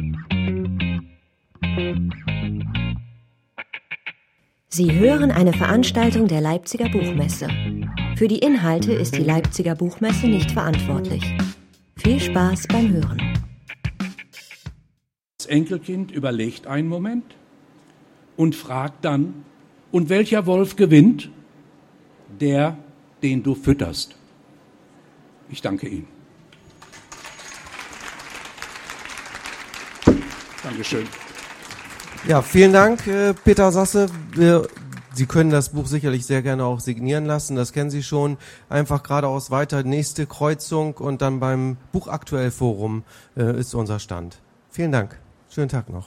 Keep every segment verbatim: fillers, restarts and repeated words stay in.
Sie hören eine Veranstaltung der Leipziger Buchmesse. Für die Inhalte ist die Leipziger Buchmesse nicht verantwortlich. Viel Spaß beim Hören. Das Enkelkind überlegt einen Moment und fragt dann, und welcher Wolf gewinnt? Der, den du fütterst. Ich danke Ihnen. Dankeschön. Ja, vielen Dank, äh, Peter Sasse. Wir, Sie können das Buch sicherlich sehr gerne auch signieren lassen, das kennen Sie schon. Einfach geradeaus weiter, nächste Kreuzung und dann beim Buchaktuell-Forum äh, ist unser Stand. Vielen Dank. Schönen Tag noch.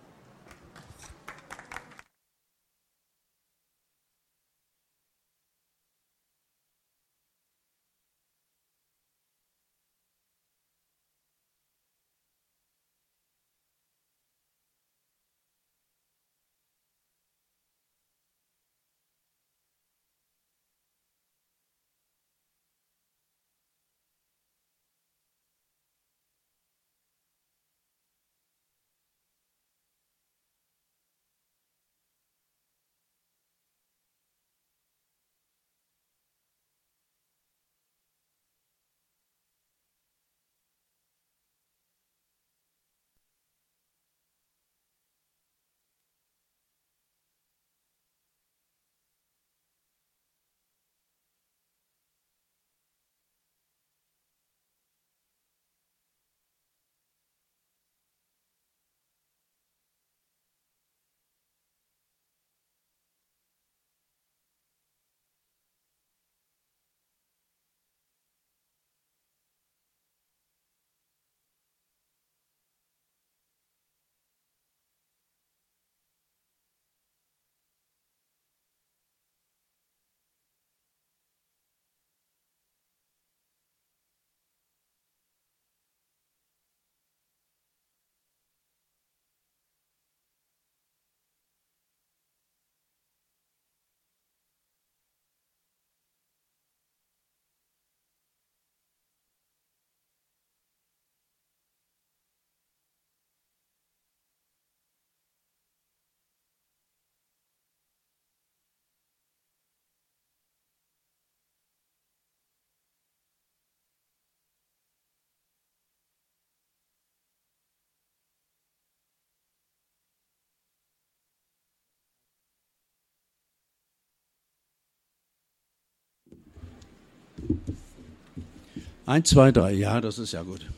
Eins, zwei, drei, ja, das ist ja gut.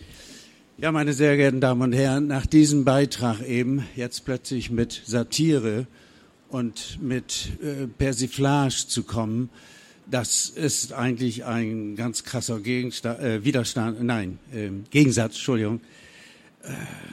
Ja, meine sehr geehrten Damen und Herren, nach diesem Beitrag eben, jetzt plötzlich mit Satire und mit äh, Persiflage zu kommen, das ist eigentlich ein ganz krasser Gegensta- äh, Widerstand, nein, äh, Gegensatz, Entschuldigung. Äh,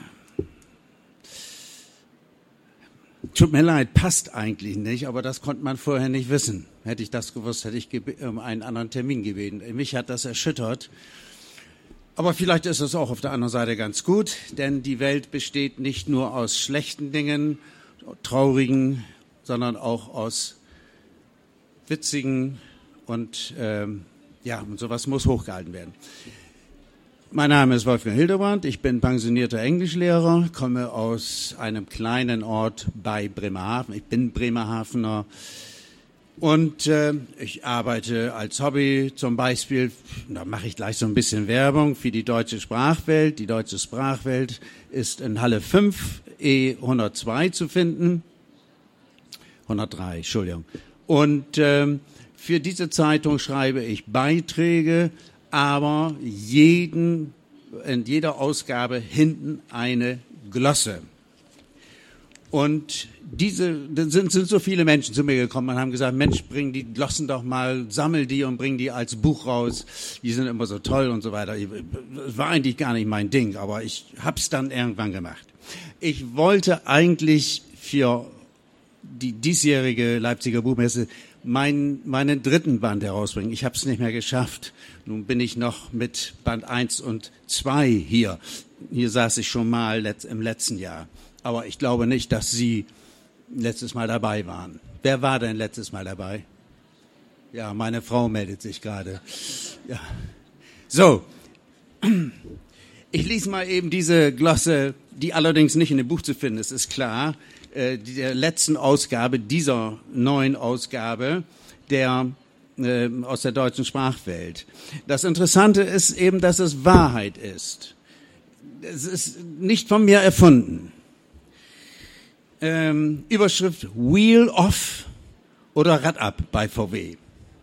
Tut mir leid, passt eigentlich nicht, aber das konnte man vorher nicht wissen. Hätte ich das gewusst, hätte ich gebe- um einen anderen Termin gebeten. Mich hat das erschüttert. Aber vielleicht ist es auch auf der anderen Seite ganz gut, denn die Welt besteht nicht nur aus schlechten Dingen, traurigen, sondern auch aus witzigen und ähm, ja, und sowas muss hochgehalten werden. Mein Name ist Wolfgang Hildebrand, ich bin pensionierter Englischlehrer, komme aus einem kleinen Ort bei Bremerhaven. Ich bin Bremerhavener und äh, ich arbeite als Hobby zum Beispiel, da mache ich gleich so ein bisschen Werbung, für die Deutsche Sprachwelt. Die Deutsche Sprachwelt ist in Halle fünf E hundertzwei zu finden. hundertdrei, Entschuldigung. Und äh, für diese Zeitung schreibe ich Beiträge, aber jeden, in jeder Ausgabe hinten eine Glosse. Und diese, sind, sind so viele Menschen zu mir gekommen und haben gesagt, Mensch, bring die Glossen doch mal, sammel die und bring die als Buch raus. Die sind immer so toll und so weiter. Das war eigentlich gar nicht mein Ding, aber ich hab's dann irgendwann gemacht. Ich wollte eigentlich für die diesjährige Leipziger Buchmesse Mein, meinen dritten Band herausbringen. Ich habe es nicht mehr geschafft. Nun bin ich noch mit Band eins und zwei hier. Hier saß ich schon mal letzt, im letzten Jahr. Aber ich glaube nicht, dass Sie letztes Mal dabei waren. Wer war denn letztes Mal dabei? Ja, meine Frau meldet sich gerade. Ja. So, Ich lese mal eben diese Glosse, die allerdings nicht in dem Buch zu finden ist, ist klar, äh, der letzten Ausgabe, dieser neuen Ausgabe, der äh, aus der deutschen Sprachwelt. Das Interessante ist eben, dass es Wahrheit ist. Es ist nicht von mir erfunden. Ähm, Überschrift Wheel Off oder Rad ab bei V W.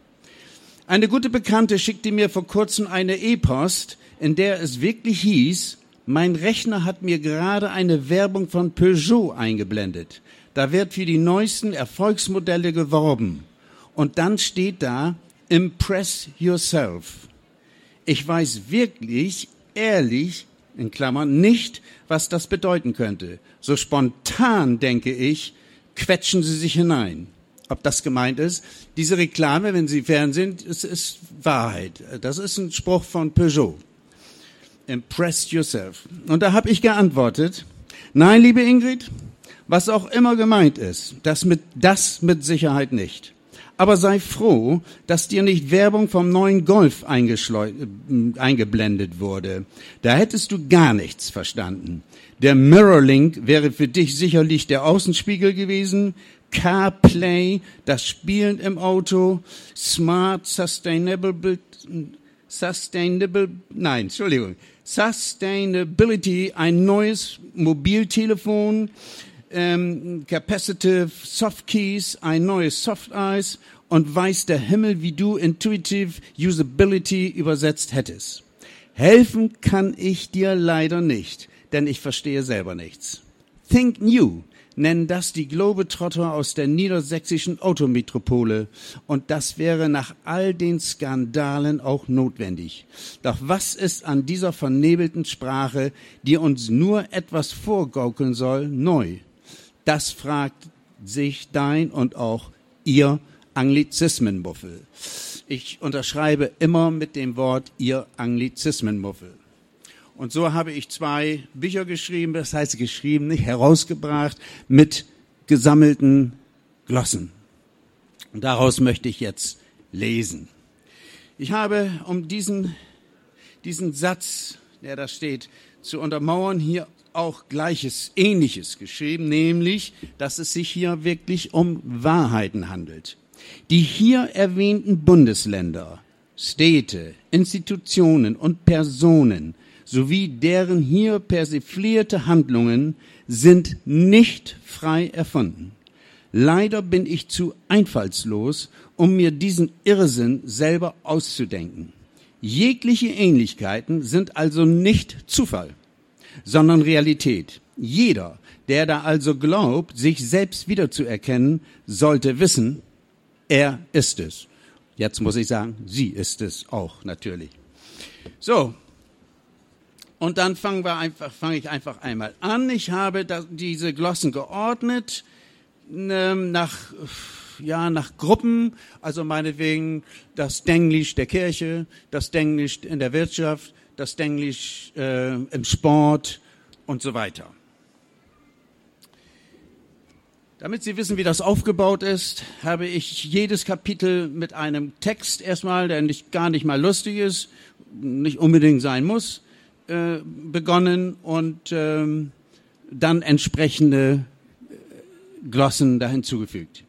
Eine gute Bekannte schickte mir vor kurzem eine E-Post, in der es wirklich hieß, mein Rechner hat mir gerade eine Werbung von Peugeot eingeblendet. Da wird für die neuesten Erfolgsmodelle geworben. Und dann steht da, impress yourself. Ich weiß wirklich, ehrlich, in Klammern, nicht, was das bedeuten könnte. So spontan, denke ich, quetschen Sie sich hinein. Ob das gemeint ist? Diese Reklame, wenn Sie Fernsehen, ist, ist Wahrheit. Das ist ein Spruch von Peugeot. Impress yourself. Und da habe ich geantwortet, nein, liebe Ingrid, was auch immer gemeint ist, das mit, das mit Sicherheit nicht. Aber sei froh, dass dir nicht Werbung vom neuen Golf eingeblendet wurde. Da hättest du gar nichts verstanden. Der Mirrorlink wäre für dich sicherlich der Außenspiegel gewesen, CarPlay, das Spielen im Auto, Smart, Sustainable, Sustainable, nein, Entschuldigung, Sustainability, ein neues Mobiltelefon, ähm, Capacitive Softkeys, ein neues Softeis und weiß der Himmel, wie du Intuitive Usability übersetzt hättest. Helfen kann ich dir leider nicht, denn ich verstehe selber nichts. Think New nennen das die Globetrotter aus der niedersächsischen Autometropole. Und das wäre nach all den Skandalen auch notwendig. Doch was ist an dieser vernebelten Sprache, die uns nur etwas vorgaukeln soll, neu? Das fragt sich dein und auch ihr Anglizismenmuffel. Ich unterschreibe immer mit dem Wort ihr Anglizismenmuffel. Und so habe ich zwei Bücher geschrieben, das heißt geschrieben, nicht herausgebracht, mit gesammelten Glossen. Und daraus möchte ich jetzt lesen. Ich habe, um diesen, diesen Satz, der da steht, zu untermauern, hier auch Gleiches, Ähnliches geschrieben, nämlich, dass es sich hier wirklich um Wahrheiten handelt. Die hier erwähnten Bundesländer, Städte, Institutionen und Personen sowie deren hier persiflierte Handlungen sind nicht frei erfunden. Leider bin ich zu einfallslos, um mir diesen Irrsinn selber auszudenken. Jegliche Ähnlichkeiten sind also nicht Zufall, sondern Realität. Jeder, der da also glaubt, sich selbst wiederzuerkennen, sollte wissen, er ist es. Jetzt muss ich sagen, sie ist es auch natürlich. So. Und dann fangen wir einfach, fange ich einfach einmal an. Ich habe da, diese Glossen geordnet ähm, nach, ja, nach Gruppen, also meinetwegen das Denglisch der Kirche, das Denglisch in der Wirtschaft, das Denglisch äh, im Sport und so weiter. Damit Sie wissen, wie das aufgebaut ist, habe ich jedes Kapitel mit einem Text erstmal, der nicht, gar nicht mal lustig ist, nicht unbedingt sein muss, Äh, begonnen und ähm, dann entsprechende Glossen da hinzugefügt.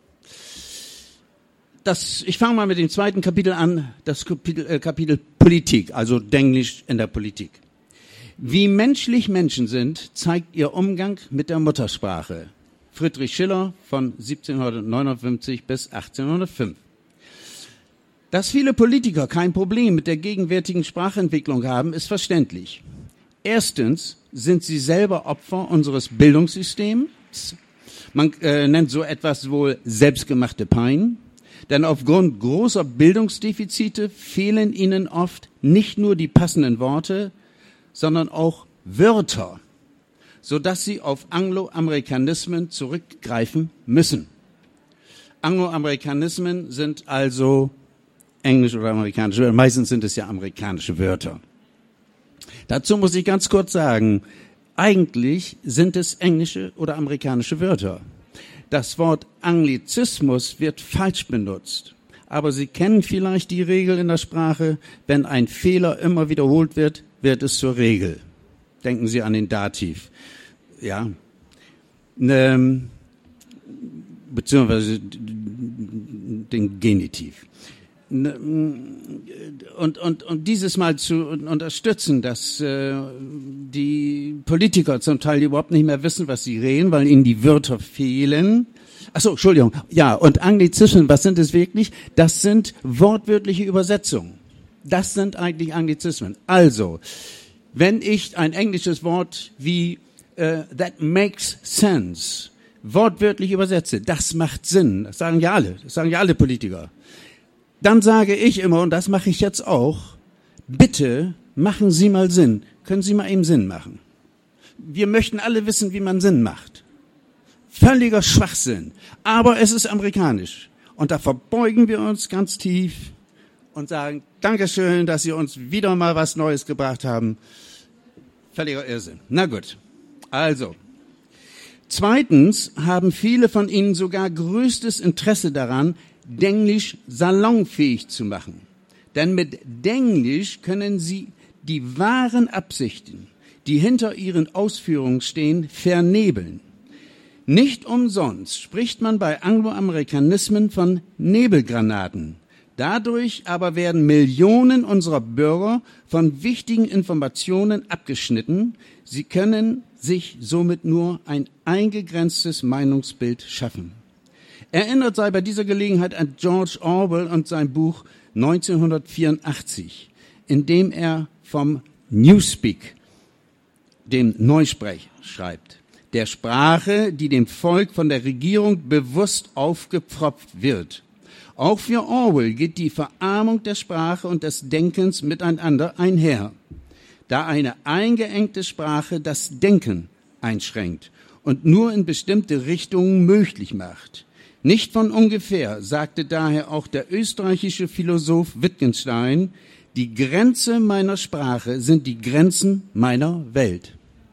Das, ich fange mal mit dem zweiten Kapitel an, das Kapitel, äh, Kapitel Politik, also Denglisch in der Politik. Wie menschlich Menschen sind, zeigt ihr Umgang mit der Muttersprache. Friedrich Schiller von siebzehnhundertneunundfünfzig bis achtzehnhundertfünf. Dass viele Politiker kein Problem mit der gegenwärtigen Sprachentwicklung haben, ist verständlich. Erstens sind sie selber Opfer unseres Bildungssystems. Man äh, nennt so etwas wohl selbstgemachte Pein. Denn aufgrund großer Bildungsdefizite fehlen ihnen oft nicht nur die passenden Worte, sondern auch Wörter, sodass sie auf Angloamerikanismen zurückgreifen müssen. Angloamerikanismen sind also Englisch oder amerikanische Wörter. Meistens sind es ja amerikanische Wörter. Dazu muss ich ganz kurz sagen, eigentlich sind es englische oder amerikanische Wörter. Das Wort Anglizismus wird falsch benutzt. Aber Sie kennen vielleicht die Regel in der Sprache, wenn ein Fehler immer wiederholt wird, wird es zur Regel. Denken Sie an den Dativ. Ja. Ähm, beziehungsweise den Genitiv. Und, und, und dieses Mal zu unterstützen, dass äh, die Politiker zum Teil überhaupt nicht mehr wissen, was sie reden, weil ihnen die Wörter fehlen. Ach so, Entschuldigung. Ja, und Anglizismen, was sind es wirklich? Das sind wortwörtliche Übersetzungen. Das sind eigentlich Anglizismen. Also, wenn ich ein englisches Wort wie uh, that makes sense wortwörtlich übersetze, das macht Sinn. Das sagen ja alle. Das sagen ja alle Politiker. Dann sage ich immer, und das mache ich jetzt auch, bitte machen Sie mal Sinn. Können Sie mal eben Sinn machen? Wir möchten alle wissen, wie man Sinn macht. Völliger Schwachsinn. Aber es ist amerikanisch. Und da verbeugen wir uns ganz tief und sagen, Dankeschön, dass Sie uns wieder mal was Neues gebracht haben. Völliger Irrsinn. Na gut. Also. Zweitens haben viele von Ihnen sogar größtes Interesse daran, Denglisch salonfähig zu machen. Denn mit Denglisch können Sie die wahren Absichten, die hinter Ihren Ausführungen stehen, vernebeln. Nicht umsonst spricht man bei Angloamerikanismen von Nebelgranaten. Dadurch aber werden Millionen unserer Bürger von wichtigen Informationen abgeschnitten. Sie können sich somit nur ein eingegrenztes Meinungsbild schaffen. Erinnert sei bei dieser Gelegenheit an George Orwell und sein Buch neunzehnhundertvierundachtzig, in dem er vom Newspeak, dem Neusprech, schreibt. Der Sprache, die dem Volk von der Regierung bewusst aufgepfropft wird. Auch für Orwell geht die Verarmung der Sprache und des Denkens miteinander einher, da eine eingeengte Sprache das Denken einschränkt und nur in bestimmte Richtungen möglich macht. Nicht von ungefähr sagte daher auch der österreichische Philosoph Wittgenstein, die Grenze meiner Sprache sind die Grenzen meiner Welt.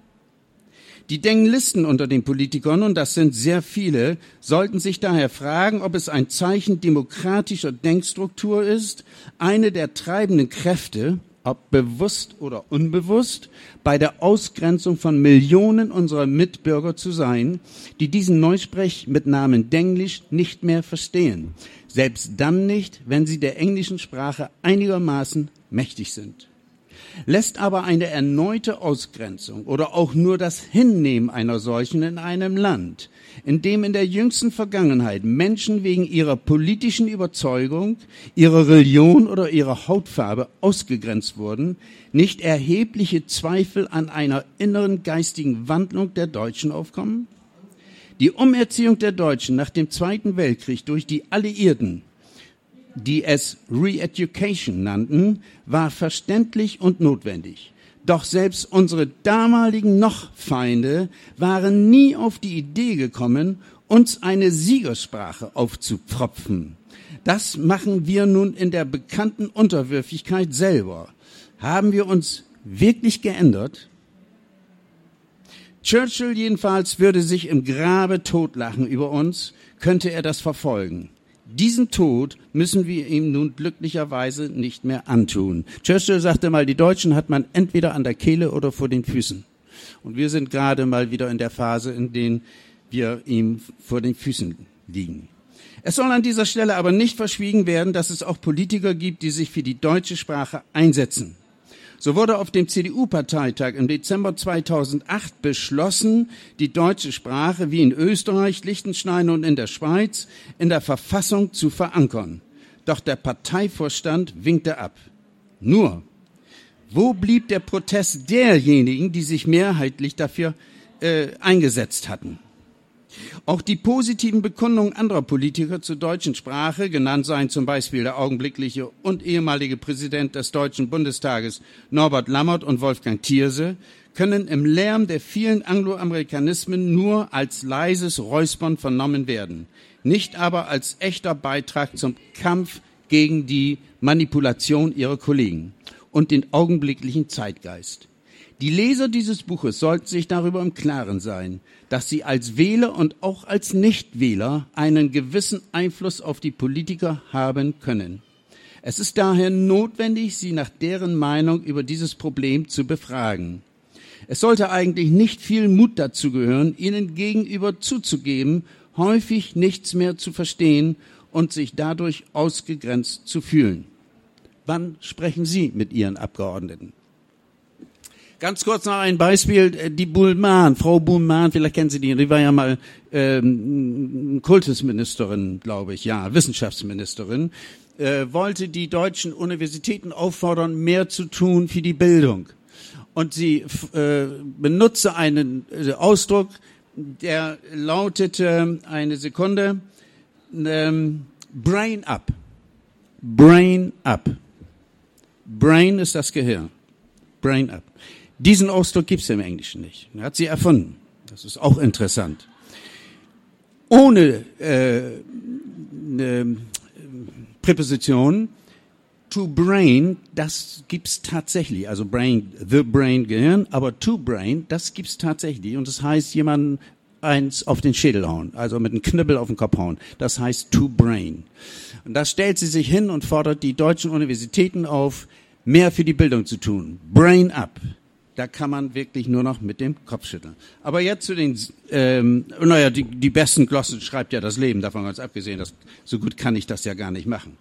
Die Denglisten unter den Politikern, und das sind sehr viele, sollten sich daher fragen, ob es ein Zeichen demokratischer Denkstruktur ist, eine der treibenden Kräfte, ob bewusst oder unbewusst, bei der Ausgrenzung von Millionen unserer Mitbürger zu sein, die diesen Neusprech mit Namen Denglisch nicht mehr verstehen. Selbst dann nicht, wenn sie der englischen Sprache einigermaßen mächtig sind. Lässt aber eine erneute Ausgrenzung oder auch nur das Hinnehmen einer solchen in einem Land, in dem in der jüngsten Vergangenheit Menschen wegen ihrer politischen Überzeugung, ihrer Religion oder ihrer Hautfarbe ausgegrenzt wurden, nicht erhebliche Zweifel an einer inneren geistigen Wandlung der Deutschen aufkommen? Die Umerziehung der Deutschen nach dem Zweiten Weltkrieg durch die Alliierten, die es Re-Education nannten, war verständlich und notwendig. Doch selbst unsere damaligen Noch-Feinde waren nie auf die Idee gekommen, uns eine Siegersprache aufzupfropfen. Das machen wir nun in der bekannten Unterwürfigkeit selber. Haben wir uns wirklich geändert? Churchill jedenfalls würde sich im Grabe totlachen über uns, könnte er das verfolgen. Diesen Tod müssen wir ihm nun glücklicherweise nicht mehr antun. Churchill sagte mal, die Deutschen hat man entweder an der Kehle oder vor den Füßen. Und wir sind gerade mal wieder in der Phase, in der wir ihm vor den Füßen liegen. Es soll an dieser Stelle aber nicht verschwiegen werden, dass es auch Politiker gibt, die sich für die deutsche Sprache einsetzen. So wurde auf dem C D U-Parteitag im Dezember zweitausendacht beschlossen, die deutsche Sprache wie in Österreich, Liechtenstein und in der Schweiz in der Verfassung zu verankern. Doch der Parteivorstand winkte ab. Nur, wo blieb der Protest derjenigen, die sich mehrheitlich dafür äh, eingesetzt hatten? Auch die positiven Bekundungen anderer Politiker zur deutschen Sprache, genannt seien zum Beispiel der augenblickliche und ehemalige Präsident des Deutschen Bundestages Norbert Lammert und Wolfgang Thierse, können im Lärm der vielen Angloamerikanismen nur als leises Räuspern vernommen werden, nicht aber als echter Beitrag zum Kampf gegen die Manipulation ihrer Kollegen und den augenblicklichen Zeitgeist. Die Leser dieses Buches sollten sich darüber im Klaren sein, dass sie als Wähler und auch als Nichtwähler einen gewissen Einfluss auf die Politiker haben können. Es ist daher notwendig, sie nach deren Meinung über dieses Problem zu befragen. Es sollte eigentlich nicht viel Mut dazu gehören, ihnen gegenüber zuzugeben, häufig nichts mehr zu verstehen und sich dadurch ausgegrenzt zu fühlen. Wann sprechen Sie mit Ihren Abgeordneten? Ganz kurz noch ein Beispiel, die Buhlmann, Frau Buhlmann, vielleicht kennen Sie die, die war ja mal ähm, Kultusministerin, glaube ich, ja, Wissenschaftsministerin, äh, wollte die deutschen Universitäten auffordern, mehr zu tun für die Bildung. Und sie äh, benutze einen äh, Ausdruck, der lautete, eine Sekunde, ähm, Brain up. Brain up. Brain ist das Gehirn. Brain up. Diesen Ausdruck gibt es im Englischen nicht. Er hat sie erfunden. Das ist auch interessant. Ohne äh, eine Präposition, to brain, das gibt's tatsächlich. Also brain, the brain, Gehirn, aber to brain, das gibt's tatsächlich. Und das heißt, jemanden eins auf den Schädel hauen, also mit einem Knüppel auf den Kopf hauen. Das heißt to brain. Und da stellt sie sich hin und fordert die deutschen Universitäten auf, mehr für die Bildung zu tun. Brain up. Da kann man wirklich nur noch mit dem Kopf schütteln. Aber jetzt zu den, ähm, naja, die, die besten Glossen schreibt ja das Leben, davon ganz abgesehen, dass, so gut kann ich das ja gar nicht machen.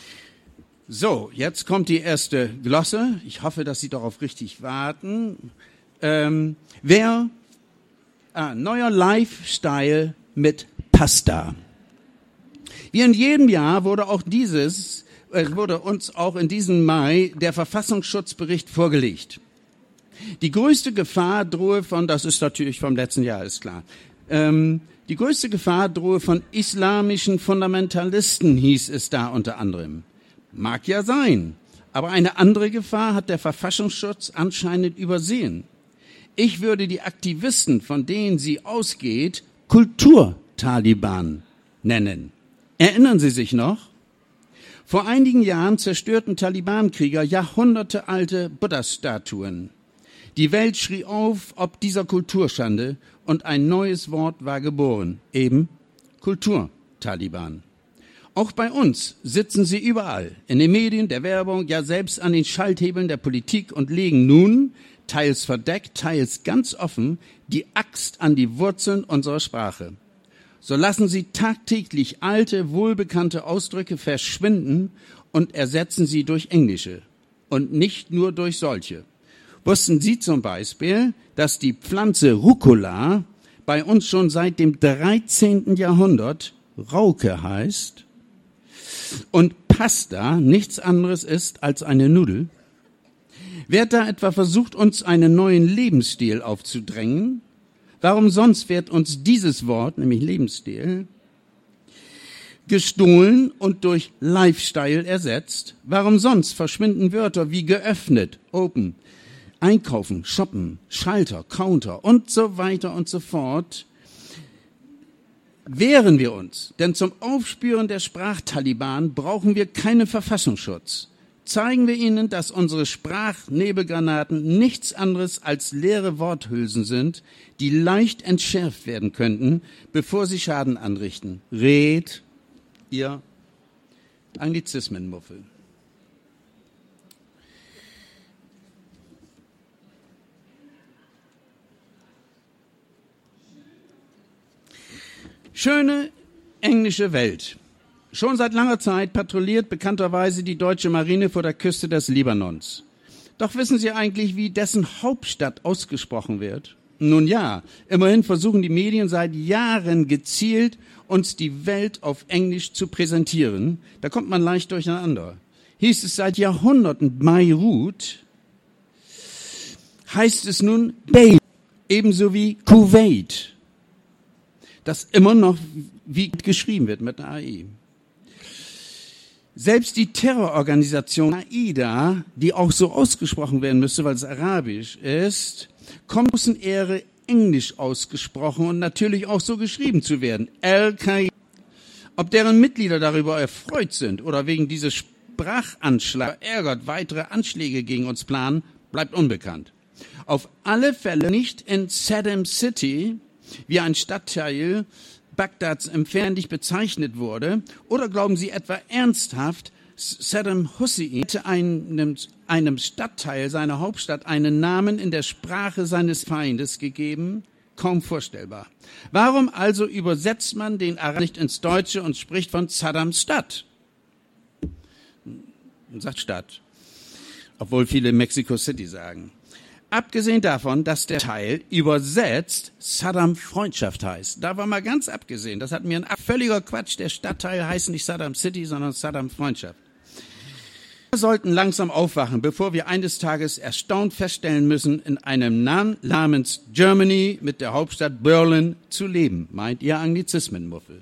So, jetzt kommt die erste Glosse. Ich hoffe, dass Sie darauf richtig warten. Ähm, wer, ah, neuer Lifestyle mit Pasta. Wie in jedem Jahr wurde auch dieses, äh, wurde uns auch in diesem Mai der Verfassungsschutzbericht vorgelegt. Die größte Gefahr drohe von, das ist natürlich vom letzten Jahr, ist klar, ähm, die größte Gefahr drohe von islamischen Fundamentalisten, hieß es da unter anderem. Mag ja sein, aber eine andere Gefahr hat der Verfassungsschutz anscheinend übersehen. Ich würde die Aktivisten, von denen sie ausgeht, Kulturtaliban nennen. Erinnern Sie sich noch? Vor einigen Jahren zerstörten Taliban-Krieger jahrhundertealte Buddha-Statuen. Die Welt schrie auf ob dieser Kulturschande und ein neues Wort war geboren, eben Kulturtaliban. Auch bei uns sitzen sie überall, in den Medien, der Werbung, ja selbst an den Schalthebeln der Politik und legen nun, teils verdeckt, teils ganz offen, die Axt an die Wurzeln unserer Sprache. So lassen sie tagtäglich alte, wohlbekannte Ausdrücke verschwinden und ersetzen sie durch englische. Und nicht nur durch solche. Wussten Sie zum Beispiel, dass die Pflanze Rucola bei uns schon seit dem dreizehnten Jahrhundert Rauke heißt und Pasta nichts anderes ist als eine Nudel? Wird da etwa versucht, uns einen neuen Lebensstil aufzudrängen? Warum sonst wird uns dieses Wort, nämlich Lebensstil, gestohlen und durch Lifestyle ersetzt? Warum sonst verschwinden Wörter wie geöffnet, open, einkaufen, shoppen, Schalter, Counter und so weiter und so fort? Wehren wir uns, denn zum Aufspüren der Sprachtaliban brauchen wir keinen Verfassungsschutz. Zeigen wir ihnen, dass unsere Sprachnebelgranaten nichts anderes als leere Worthülsen sind, die leicht entschärft werden könnten, bevor sie Schaden anrichten. Red, ihr Anglizismenmuffel. Schöne englische Welt. Schon seit langer Zeit patrouilliert bekannterweise die deutsche Marine vor der Küste des Libanons. Doch wissen Sie eigentlich, wie dessen Hauptstadt ausgesprochen wird? Nun ja, immerhin versuchen die Medien seit Jahren gezielt, uns die Welt auf Englisch zu präsentieren. Da kommt man leicht durcheinander. Hieß es seit Jahrhunderten Beirut, heißt es nun Beirut, ebenso wie Kuwait, das immer noch wie geschrieben wird mit einer A I. Selbst die Terrororganisation Al-Qaida, die auch so ausgesprochen werden müsste, weil es arabisch ist, kommt aus in Ehre Englisch ausgesprochen und natürlich auch so geschrieben zu werden. Al-Qaida. Ob deren Mitglieder darüber erfreut sind oder wegen dieses Sprachanschlags ärgert weitere Anschläge gegen uns planen, bleibt unbekannt. Auf alle Fälle nicht in Saddam City, wie ein Stadtteil Bagdads entfernt bezeichnet wurde, oder glauben Sie etwa ernsthaft, Saddam Hussein hätte einem, einem Stadtteil seiner Hauptstadt einen Namen in der Sprache seines Feindes gegeben? Kaum vorstellbar. Warum also übersetzt man den Arab nicht ins Deutsche und spricht von Saddams Stadt? Und sagt Stadt. Obwohl viele Mexico City sagen. Abgesehen davon, dass der Teil übersetzt Saddam Freundschaft heißt. Da war mal ganz abgesehen. Das hat mir ein völliger Quatsch. Der Stadtteil heißt nicht Saddam City, sondern Saddam Freundschaft. Wir sollten langsam aufwachen, bevor wir eines Tages erstaunt feststellen müssen, in einem Land namens Germany mit der Hauptstadt Berlin zu leben. Meint ihr Anglizismenmuffel?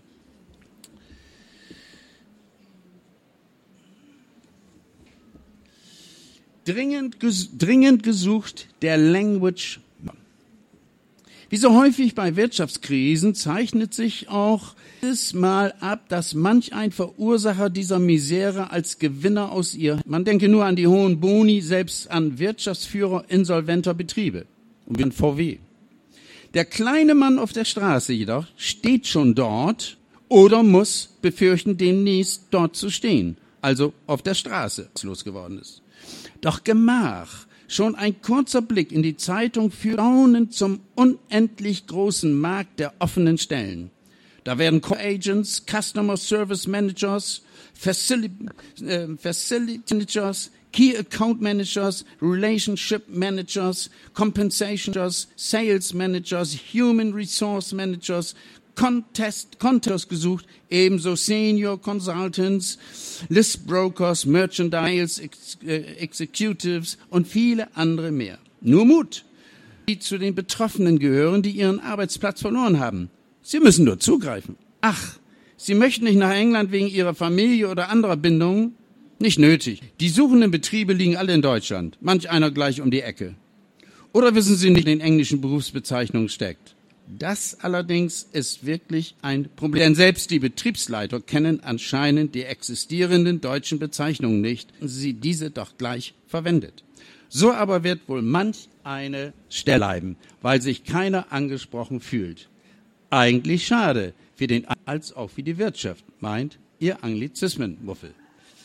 Dringend, ges- dringend gesucht der Language. Wie so häufig bei Wirtschaftskrisen zeichnet sich auch dieses Mal ab, dass manch ein Verursacher dieser Misere als Gewinner aus ihr, man denke nur an die hohen Boni, selbst an Wirtschaftsführer insolventer Betriebe und wie an V W. Der kleine Mann auf der Straße jedoch steht schon dort oder muss befürchten, demnächst dort zu stehen, also auf der Straße losgeworden ist. Doch Gemach, schon ein kurzer Blick in die Zeitung führt Staunen zum unendlich großen Markt der offenen Stellen. Da werden Co-Agents, Customer Service Managers, Facility, äh, Facility Managers, Key Account Managers, Relationship Managers, Compensation Managers, Sales Managers, Human Resource Managers, Contest, Contest gesucht, ebenso Senior Consultants, List Brokers, Merchandise Ex, äh, Executives und viele andere mehr. Nur Mut, die zu den Betroffenen gehören, die ihren Arbeitsplatz verloren haben. Sie müssen nur zugreifen. Ach, Sie möchten nicht nach England wegen Ihrer Familie oder anderer Bindungen? Nicht nötig. Die suchenden Betriebe liegen alle in Deutschland, manch einer gleich um die Ecke. Oder wissen Sie nicht, in den englischen Berufsbezeichnungen steckt? Das allerdings ist wirklich ein Problem, denn selbst die Betriebsleiter kennen anscheinend die existierenden deutschen Bezeichnungen nicht, sie diese doch gleich verwendet. So aber wird wohl manch eine Stelle bleiben, weil sich keiner angesprochen fühlt. Eigentlich schade, für den als auch für die Wirtschaft, meint ihr Anglizismenmuffel.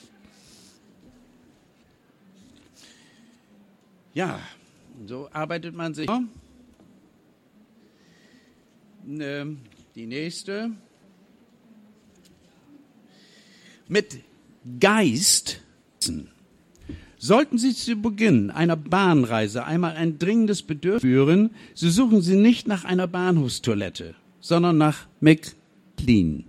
Ja, so arbeitet man sich. Die nächste. Mit Geist. Sollten Sie zu Beginn einer Bahnreise einmal ein dringendes Bedürfnis führen, so suchen Sie nicht nach einer Bahnhofstoilette, sondern nach McLean.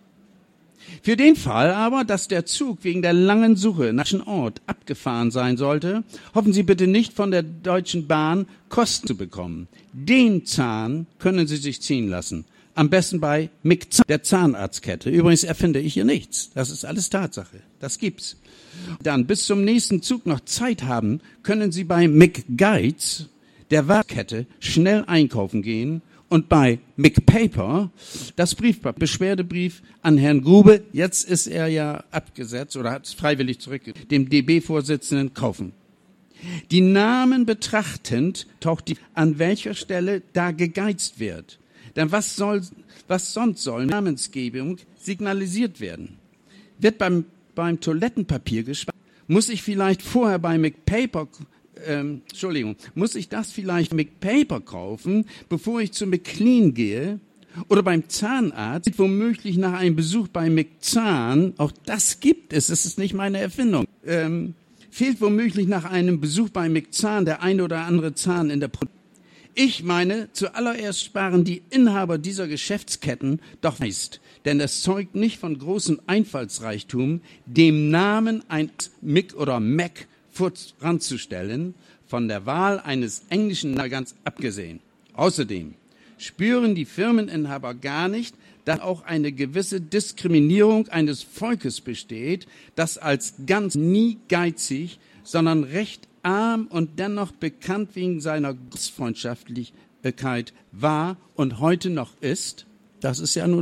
Für den Fall aber, dass der Zug wegen der langen Suche nach einem Ort abgefahren sein sollte, hoffen Sie bitte nicht von der Deutschen Bahn Kosten zu bekommen. Den Zahn können Sie sich ziehen lassen. Am besten bei McZahn, der Zahnarztkette. Übrigens erfinde ich hier nichts. Das ist alles Tatsache. Das gibt's. Dann bis zum nächsten Zug noch Zeit haben, können Sie bei McGuides, der Warenkette, schnell einkaufen gehen und bei McPaper das Briefpapier, Beschwerdebrief an Herrn Grube, jetzt ist er ja abgesetzt oder hat es freiwillig zurückgegeben, dem D B-Vorsitzenden kaufen. Die Namen betrachtend taucht die, an welcher Stelle da gegeizt wird. Denn was soll, was sonst soll Namensgebung signalisiert werden? Wird beim, beim Toilettenpapier gespart? Muss ich vielleicht vorher bei McPaper Ähm, Entschuldigung, muss ich das vielleicht McPaper kaufen, bevor ich zu McLean gehe? Oder beim Zahnarzt, womöglich nach einem Besuch bei McZahn, auch das gibt es, das ist nicht meine Erfindung, ähm, fehlt womöglich nach einem Besuch bei McZahn der ein oder andere Zahn in der Produktion. Ich meine, zuallererst sparen die Inhaber dieser Geschäftsketten doch meist, denn es zeugt nicht von großem Einfallsreichtum, dem Namen ein Mick oder Mac voranzustellen, von der Wahl eines englischen Namens ganz abgesehen. Außerdem spüren die Firmeninhaber gar nicht, dass auch eine gewisse Diskriminierung eines Volkes besteht, das als ganz nie geizig, sondern recht arm und dennoch bekannt wegen seiner Gastfreundschaftlichkeit war und heute noch ist. Das ist ja nun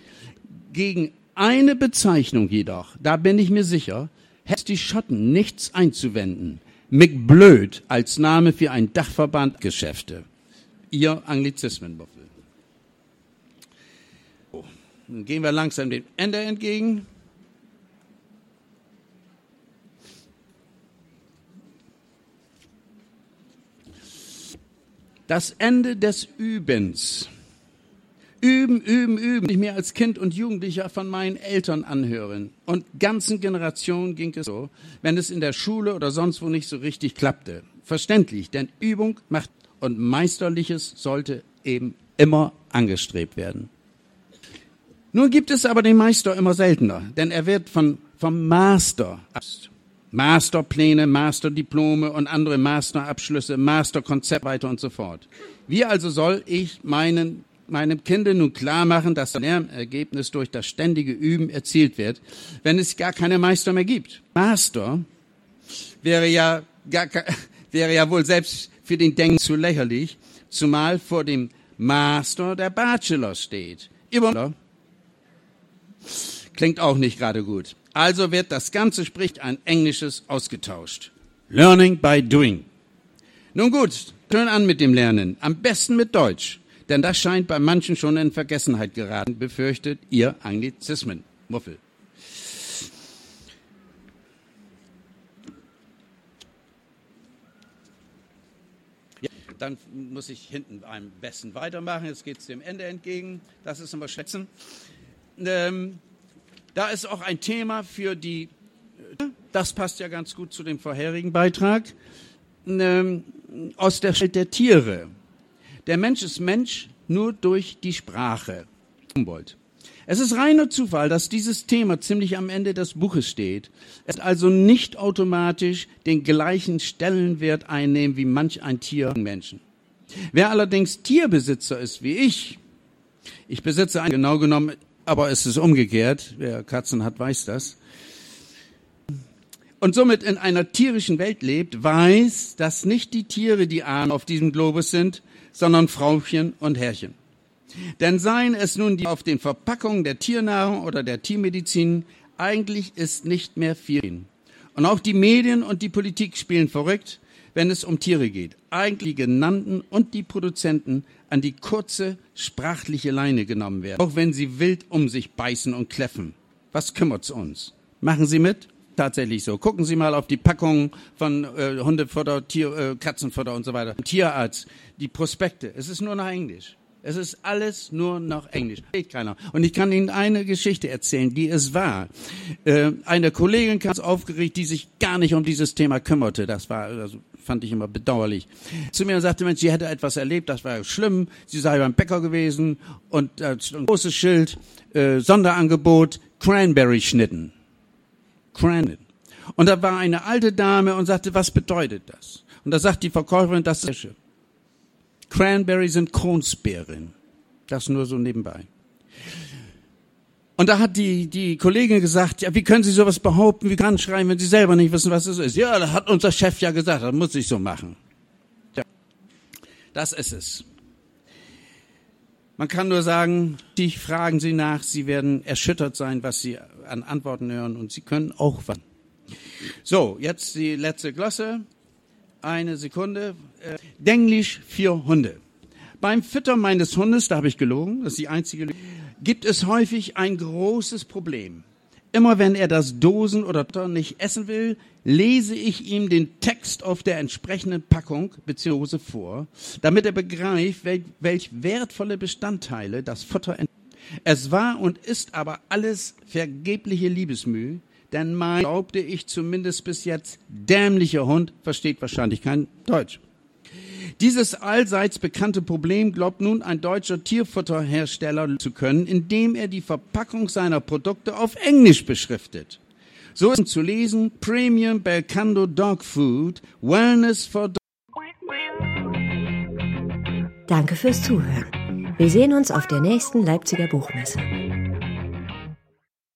gegen eine Bezeichnung jedoch, da bin ich mir sicher, hätte die Schotten nichts einzuwenden. McBlöd als Name für ein Dachverband Geschäfte. Ihr Anglizismenmuffel. So, dann gehen wir langsam dem Ende entgegen. Das Ende des Übens. Üben, üben, üben. Ich mir als Kind und Jugendlicher von meinen Eltern anhören. Und ganzen Generationen ging es so, wenn es in der Schule oder sonst wo nicht so richtig klappte. Verständlich, denn Übung macht und Meisterliches sollte eben immer angestrebt werden. Nun gibt es aber den Meister immer seltener, denn er wird von, vom Master abgeschlossen. Masterpläne, Masterdiplome und andere Masterabschlüsse, Masterkonzept weiter und so fort. Wie also soll ich meinen, meinem Kinde nun klar machen, dass das Lernergebnis durch das ständige Üben erzielt wird, wenn es gar keine Meister mehr gibt? Master wäre ja, gar, wäre ja wohl selbst für den Denken zu lächerlich, zumal vor dem Master der Bachelor steht. Über Klingt auch nicht gerade gut. Also wird das Ganze, sprich ein Englisches, ausgetauscht. Learning by doing. Nun gut, schön an mit dem Lernen. Am besten mit Deutsch. Denn das scheint bei manchen schon in Vergessenheit geraten, befürchtet ihr Anglizismen. Muffel. Ja, dann muss ich hinten am besten weitermachen. Jetzt geht es dem Ende entgegen. Das ist immer schätzen. Ähm, Da ist auch ein Thema für die, das passt ja ganz gut zu dem vorherigen Beitrag, ähm, aus der Welt der Tiere. Der Mensch ist Mensch nur durch die Sprache. Humboldt. Es ist reiner Zufall, dass dieses Thema ziemlich am Ende des Buches steht. Es also nicht automatisch den gleichen Stellenwert einnehmen wie manch ein Tier und Menschen. Wer allerdings Tierbesitzer ist wie ich, ich besitze einen, genau genommen, aber es ist umgekehrt, wer Katzen hat, weiß das, und somit in einer tierischen Welt lebt, weiß, dass nicht die Tiere die Ahnen auf diesem Globus sind, sondern Frauchen und Herrchen. Denn seien es nun die auf den Verpackungen der Tiernahrung oder der Tiermedizin, eigentlich ist nicht mehr viel. Und auch die Medien und die Politik spielen verrückt, wenn es um Tiere geht. Eigentlich die Genannten und die Produzenten an die kurze sprachliche Leine genommen werden, auch wenn sie wild um sich beißen und kläffen. Was kümmert's uns? Machen Sie mit? Tatsächlich so. Gucken Sie mal auf die Packungen von äh, Hundefutter, Tier, äh, Katzenfutter und so weiter. Tierarzt, die Prospekte. Es ist nur noch Englisch. Es ist alles nur noch Englisch. Geht keiner. Und ich kann Ihnen eine Geschichte erzählen, die es war. Äh, eine Kollegin kam aufgeregt, die sich gar nicht um dieses Thema kümmerte. Das war, also, fand ich immer bedauerlich. Zu mir und sagte, Mensch, sie hätte etwas erlebt, das war schlimm. Sie sei beim Bäcker gewesen und äh, ein großes Schild, äh, Sonderangebot, Cranberry-Schnitten. Cranberry. Und da war eine alte Dame und sagte, was bedeutet das? Und da sagt die Verkäuferin, das ist Wäsche. Cranberry sind Kronsbeeren. Das nur so nebenbei. Und da hat die, die Kollegin gesagt, ja, wie können Sie sowas behaupten, wie kann man schreiben, wenn Sie selber nicht wissen, was es ist? Ja, das hat unser Chef ja gesagt, das muss ich so machen. Ja, das ist es. Man kann nur sagen, die fragen Sie nach, Sie werden erschüttert sein, was Sie an Antworten hören und Sie können auch was. So, jetzt die letzte Glosse. Eine Sekunde. Äh, Denglisch für Hunde. Beim Füttern meines Hundes, da habe ich gelogen, das ist die einzige Lüge, gibt es häufig ein großes Problem. Immer wenn er das Dosen oder nicht essen will, lese ich ihm den Text auf der entsprechenden Packung bzw. vor, damit er begreift, welch, welch wertvolle Bestandteile das Futter enthält. Es war und ist aber alles vergebliche Liebesmüh, denn mein, glaubte ich zumindest bis jetzt, dämlicher Hund versteht wahrscheinlich kein Deutsch. Dieses allseits bekannte Problem glaubt nun ein deutscher Tierfutterhersteller zu können, indem er die Verpackung seiner Produkte auf Englisch beschriftet. So ist zu lesen, Premium Belcando Dog Food, Wellness for Dog. Danke fürs Zuhören. Wir sehen uns auf der nächsten Leipziger Buchmesse.